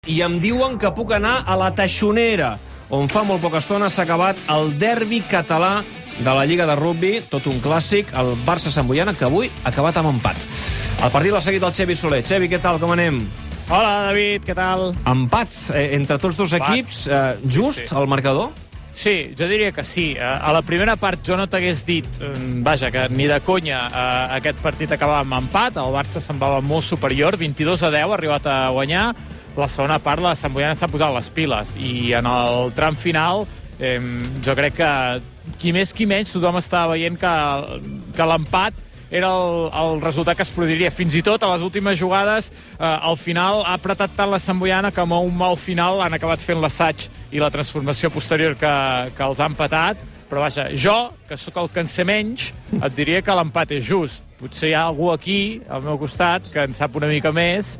I em diuen que puc anar a la Teixonera, on fa molt poca estona s'ha acabat el derbi català de la Lliga de Rugbi, tot un clàssic, el Barça-Sant Boiana, que avui ha acabat amb empat. El partit l'ha seguit el Xevi Soler. Xevi, què tal, com anem? Hola, David, què tal? Empats entre tots dos equips, just, sí. El marcador? Sí, jo diria que sí. A la primera part jo no t'hagués dit, vaja, que ni de conya aquest partit acabava amb empat, el Barça semblava molt superior, 22-10, ha arribat a guanyar. La segona part, la Sant Boiana s'ha posat les piles, i en el tram final jo crec que qui més qui menys tothom estava veient que l'empat era el resultat que es produiria. Fins i tot a les últimes jugades al final ha apretat tant la Sant Boiana que amb un mal final han acabat fent l'assaig i la transformació posterior que els ha empatat. Però vaja, jo, que sóc el que en sé menys, et diria que l'empat és just. Potser hi ha algú aquí al meu costat que en sap una mica més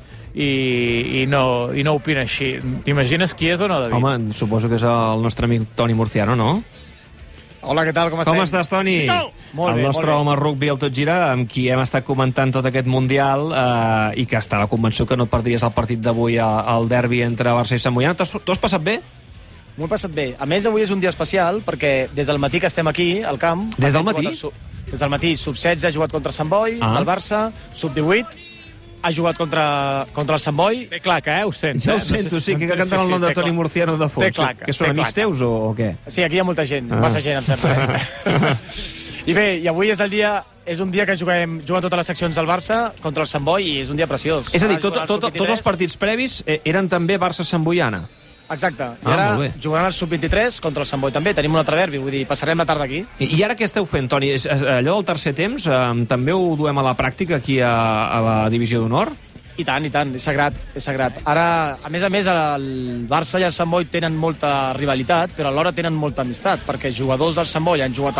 i no opina així. T'imagines qui és o no, David? Home, suposo que és el nostre amic Toni Murciano, no? Hola, què tal, com estem? Com estàs, Toni? Molt bé, el nostre home rugby, el Tot Gira, amb qui hem estat comentant tot aquest Mundial i que estava convençut que no et perdries el partit d'avui al derbi entre Barça i Sant Boiana. T'ho has passat bé? M'ho he passat bé. A més, avui és un dia especial perquè des del matí que estem aquí, al camp... Des del matí? Des del matí. Sub-16 ha jugat contra Sant Boi, el Barça, sub-18 ha jugat contra el Sant Boi. Té claca, ho sents? Ja ho sento, sí, que canten el nom de Toni Murciano de fons. Té claca. Que són amics teus o què? Sí, aquí hi ha molta gent, massa gent, em sembla. I bé, i avui és un dia que juguen totes les seccions del Barça contra el Sant Boi i és un dia preciós. És a dir, tots els partits previs eren també Barça-Sant Boiana. Exacte. I ara jugaran el sub-23 contra el Sant Boi també. Tenim un altre derbi, vull dir, passarem la tarda aquí. I ara què esteu fent, Toni? Allò del tercer temps també ho duem a la pràctica aquí a la Divisió d'Honor? I tant, és sagrat, és sagrat. Ara, a més, el Barça i el Sant Boi tenen molta rivalitat, però alhora tenen molta amistat, perquè jugadors del Sant Boi han jugat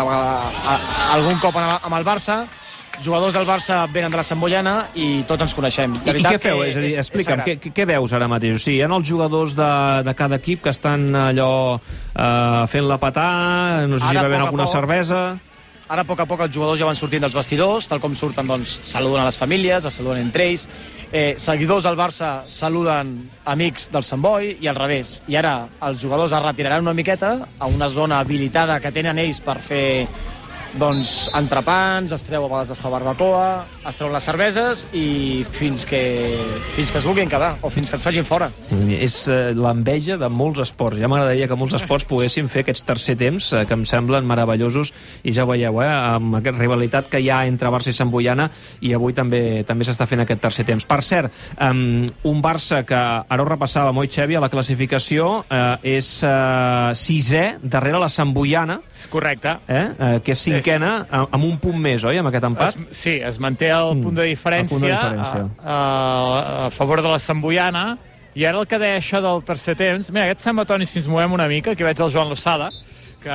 algun cop amb el Barça, jugadors del Barça venen de la Sant Boiana i tots ens coneixem. I què feu? És a dir, explica'm, què veus ara mateix? O sigui, hi ha els jugadors de cada equip que estan allò fent-la petar, no sé si bevent alguna cervesa... Ara, a poc els jugadors ja van sortint dels vestidors, tal com surten, doncs, saluden a les famílies, es saluden entre ells. Seguidors del Barça saluden amics del Sant Boi i al revés. I ara els jugadors es retiraran una miqueta a una zona habilitada que tenen ells per fer entrepans, a vegades es fa barbacoa, es treuen les cerveses i fins que es vulguin quedar o fins que et facin fora. És l'enveja de molts esports. Ja m'agradaria que molts esports poguessin fer aquests tercer temps que em semblen meravellosos i ja ho veieu, amb aquesta rivalitat que hi ha entre Barça i Sant Boiana i avui també s'està fent aquest tercer temps. Per cert, un Barça que ara ho repassàvem, oi, Xevi, a la classificació és sisè darrere la Sant Boiana. És correcte. Que és cinquena, amb un punt més, oi, amb aquest empat? Sí, es manté el punt de diferència a favor de la Sant Boiana. I ara el que deia això del tercer temps... Mira, aquest sembla, Toni, si ens movem una mica, aquí veig el Joan Losada, que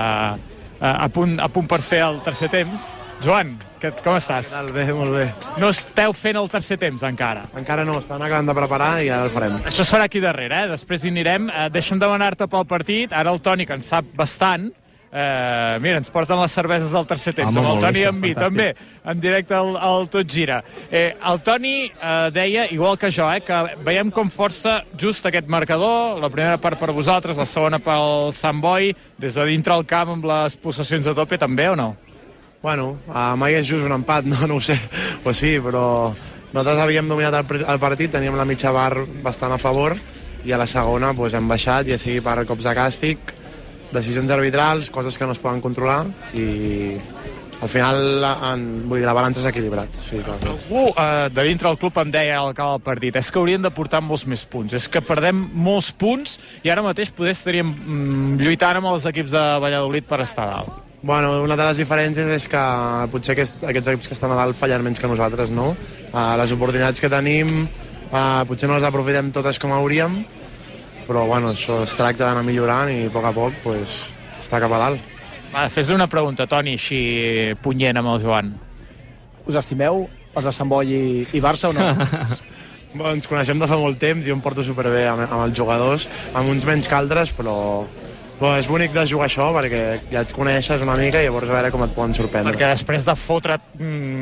a punt per fer el tercer temps. Joan, com estàs? Bé, molt bé. No esteu fent el tercer temps, encara? Encara no, estan acabant de preparar i ara el farem. Això es farà aquí darrere, Després hi anirem. Deixa'm demanar-te pel partit. Ara el Toni, que en sap bastant... mira, ens porten les cerveses del tercer temps, amb el Toni i amb mi, també, en directe al Tot Gira. El Toni deia, igual que jo, que veiem com força just aquest marcador, la primera part per vosaltres, la segona pel Sant Boi, des de dintre el camp amb les possessions a tope, també o no? Bueno, mai és just un empat, no ho sé, o sí, però nosaltres havíem dominat el partit, teníem la mitja bar bastant a favor, i a la segona hem baixat, ja sigui per cops de càstig, decisions arbitrals, coses que no es poden controlar i al final la balança s'ha equilibrat. Sí, algú de dintre del club em deia al acabar el partit és que haurien de portar molts més punts, és que perdem molts punts i ara mateix poder estaríem lluitant amb els equips de Valladolid per estar a dalt. Bueno, una de les diferències és que potser aquests equips que estan a dalt fallen menys que nosaltres, no? Les oportunitats que tenim potser no les aprofitem totes com hauríem, però bueno, això es tracta d'anar millorant i a poc està cap a dalt. Fes-li una pregunta, Toni, així punyent amb el Joan. Us estimeu, els de Sant Boi i Barça o no? Ens coneixem de fa molt temps, jo em porto superbé amb els jugadors, amb uns menys que altres, però és bonic de jugar això perquè ja et coneixes una mica i llavors a veure com et poden sorprendre. Perquè després de fotre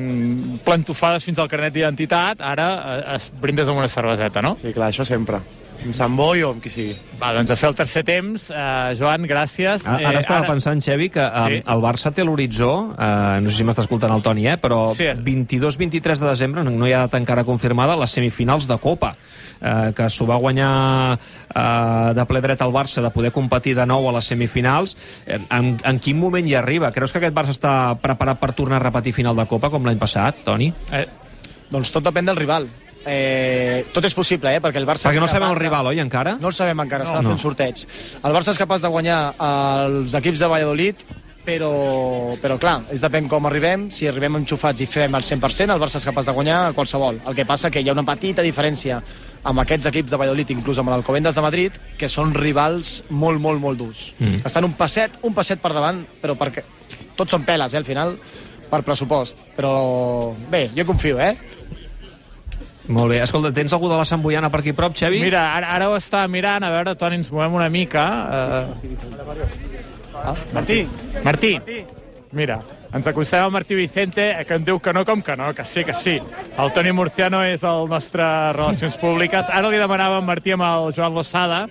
plantofades fins al carnet d'identitat, ara es brindes amb una cerveseta, no? Sí, clar, això sempre. amb Sant Boi o amb qui sigui. Va, doncs a fer el tercer temps. Joan, gràcies. Ara estava pensant, Xevi, que el Barça té l'horitzó, no sé si m'està escoltant el Toni, però 22-23 de desembre, no hi ha data encara confirmada, les semifinals de Copa, que s'ho va guanyar de ple dret al Barça, de poder competir de nou a les semifinals. En quin moment hi arriba? Creus que aquest Barça està preparat per tornar a repetir final de Copa com l'any passat, Toni? Doncs tot depèn del rival. Tot és possible, perquè el Barça... Perquè no sabem el rival, oi, encara? No el sabem encara, està fent sorteig. El Barça és capaç de guanyar els equips de Valladolid, però clar, depèn com arribem. Si arribem enxufats i fem el 100%, el Barça és capaç de guanyar a qualsevol. El que passa que hi ha una petita diferència amb aquests equips de Valladolid, inclús amb l'Alcobendas de Madrid, que són rivals molt, molt, molt durs. Estan un passet per davant, però perquè tots són peles, al final, per pressupost. Però bé, jo confio, Molt bé. Escolta, tens algú de la Sant Boiana per aquí prop, Xevi? Mira, ara ho estava mirant, a veure, Toni, ens movem una mica. Martí. Mira, ens acostem a Martí Vicente, que em diu que no, com que no, que sí, que sí. El Toni Murciano és el nostre Relacions Públiques. Ara li demanava a Martí amb el Joan Losada.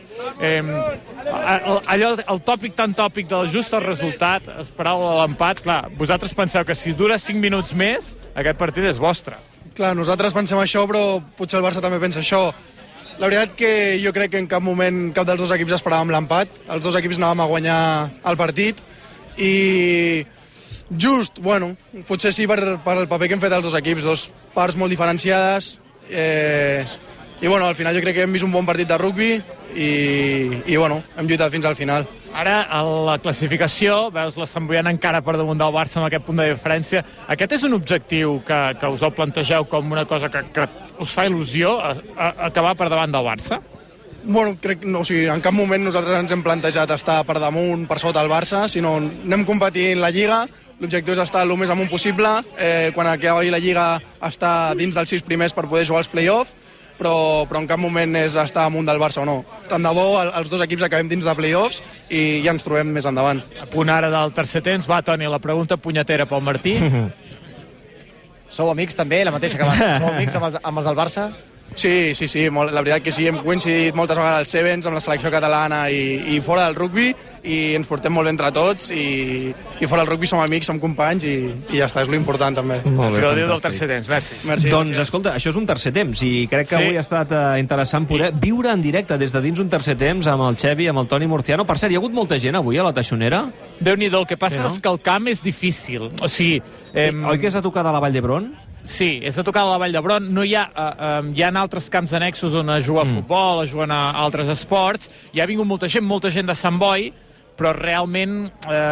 El tòpic tan tòpic del just el resultat, esperau l'empat. Clar, vosaltres penseu que si dura 5 minuts més, aquest partit és vostre. Clar, nosaltres pensem això, però potser el Barça també pensa això. La veritat que jo crec que en cap moment cap dels dos equips esperàvem l'empat. Els dos equips anàvem a guanyar el partit i just, bueno, potser sí per el paper que hem fet els dos equips, dos parts molt diferenciades i bueno, al final jo crec que hem vist un bon partit de rugbi i bueno, hem lluitat fins al final. Ara, a la classificació, veus la Sant Boiana encara per damunt del Barça amb aquest punt de diferència. Aquest és un objectiu que us el plantegeu com una cosa que us fa il·lusió, acabar per davant del Barça? Bueno, crec, no, o sigui, en cap moment nosaltres ens hem plantejat estar per damunt, per sota el Barça, sinó anem competint la Lliga, l'objectiu és estar el més amunt possible, quan acabi la Lliga estar dins dels 6 primers per poder jugar als play-off, però en cap moment és estar amunt del Barça o no. Tant de bo els dos equips acabem dins de play-offs i ja ens trobem més endavant. A punt ara del tercer temps, va, Toni, la pregunta punyetera pel Martí. Sou amics també, la mateixa que abans? Sou amics amb els del Barça? Sí, la veritat que sí, hem coincidit moltes vegades als Sevens, amb la selecció catalana i fora del rugbi, i ens portem molt bé entre tots, i fora del rugbi som amics, som companys, i ja està, és l'important també. Molt bé, gaudiu del tercer temps, merci. Doncs, escolta, això és un tercer temps, i crec que avui ha estat interessant poder viure en directe des de dins un tercer temps amb el Xevi, amb el Toni Murciano. Per cert, hi ha hagut molta gent avui a la Teixonera? Déu-n'hi-do, el que passa és que el camp és difícil. O sigui... Oi que és a tocar de la Vall d'Hebron? Sí, és de tocar a la Vall d'Hebron. No hi ha altres camps annexos on es juga a futbol, es juguen a altres esports. Hi ha vingut molta gent de Sant Boi, però realment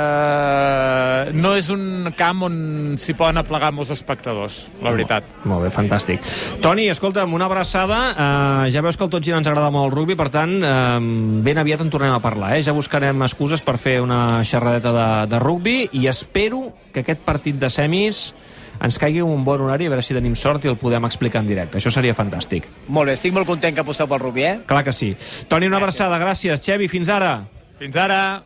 no és un camp on s'hi poden aplegar molts espectadors, la veritat. Molt bé, fantàstic. Toni, escolta'm, una abraçada. Ja veus que al Tot Gira ens agrada molt el rugbi, per tant, ben aviat en tornem a parlar. Ja buscarem excuses per fer una xerradeta de rugbi i espero que aquest partit de semis ens caigui un bon horari, a veure si tenim sort i el podem explicar en directe. Això seria fantàstic. Molt bé, estic molt content que aposteu pel rugbi, Clar que sí. Toni, una abraçada, gràcies. Xevi, fins ara. Fins ara.